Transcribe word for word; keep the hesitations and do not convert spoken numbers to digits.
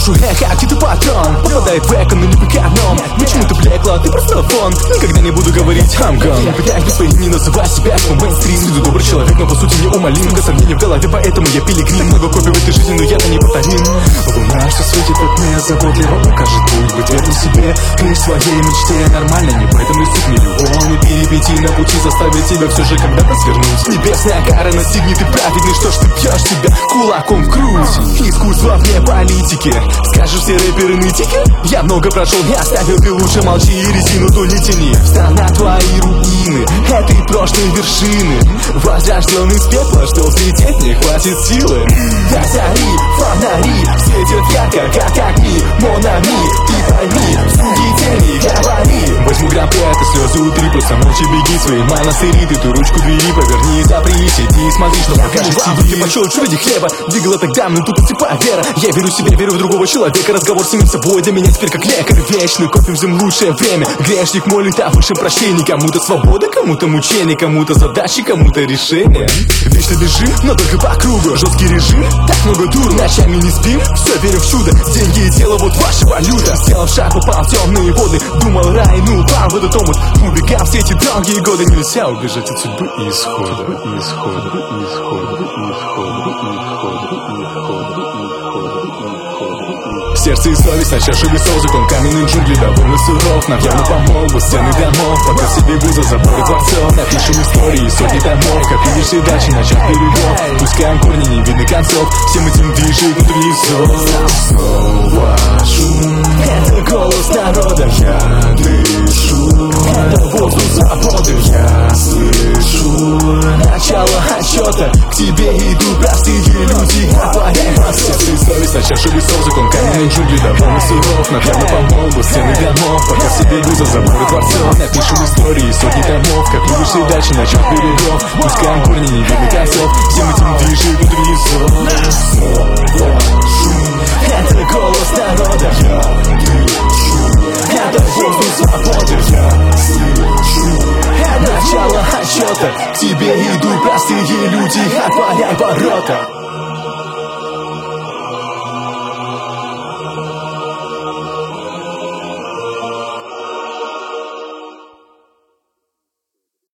слышу эхо, где-то потом попадает в эко, но не по канон. Почему-то блекла, ты просто фон. Никогда не буду говорить I'm gone. Я пытаюсь быть своим, не называть себя по мейнстрим. С виду добрый человек, но по сути не умолим. Много сомнений в голове, поэтому я пилигрим. Много копий в этой жизни, но я-то не повторим. Луна, что светит от меня, заботливо укажет путь. Быть верным себе, лишь своей мечте. Нормально, не в этом рисуют миллионы перипетий на пути, заставить тебя все же когда-то свернуть. Небесная кара настигнет и праведный. Что ж ты бьешь себя кулаком в грудь? Искусство вне политики. Скажешь, все рэперы нытики? Я много прошел, не оставил, ты лучше молчи и резину ту не тяни. Встань на твои руины, этой прошлой вершины. Возрожденный из пепла, что взлететь не хватит силы. Дозари, фонари, светят ярко, как огни. Монами, ты пойми, суете не говори. Возьму грабли, это слезы утри, просто молча беги своей монастыри. Ты ту ручку двери поверни, запри, сиди и смотри, что покажет тебе. Я пошел чуть ради хлеба, двигала тогда, но тут типа вера. Я верю в себя, верю в другого человека. Разговор с самим собой для меня теперь как лекарь вечный. Кофе взем лучшее время. Грешник молит о высшем прощении. Кому-то свобода, кому-то мучение, кому-то задачи, кому-то решение. Вечно бежим, но только по кругу. Жесткий режим, так много дур, ночами не спим. Все верю в чудо, деньги и тело, вот ваша валюта. Сделав шаг, попал в темные воды. Думал рай, ну упал в этот омут. Убегал все эти долгие годы. Нельзя убежать от судьбы и исхода. Исхода, исхода, исхода, сердце и совесть на чаше весов. Закон каменных джунглей довольно суров. Нам явно помогут стены домов. Пока все бегут за заборы дворцов. Напишем истории сотни томов. Как видишь, и дальше начать берегов. Пускаем корни, не видно концов. Всем этим движет внутренний зов. Снова шум. Это голос народа. Я дышу. Это воздух свободы. Я слышу. Начало отсчета. К тебе идут простые люди. Сердце и совесть на чаше весов. Закон каменных джунглей довольно суров. Нам явно помогут стены домов. Пока все бегут за заборы дворцов. Напишем истории сотни томов. Как любишь и дальше начать берегов. Пускаем корни, не видно концов. Всем этим движет внутренний зов. Снова шум. Это голос народа. Я дышу. Это воздух свободы. Я слышу. Это начало отсчета. К тебе идут простые люди. Отворяй ворота.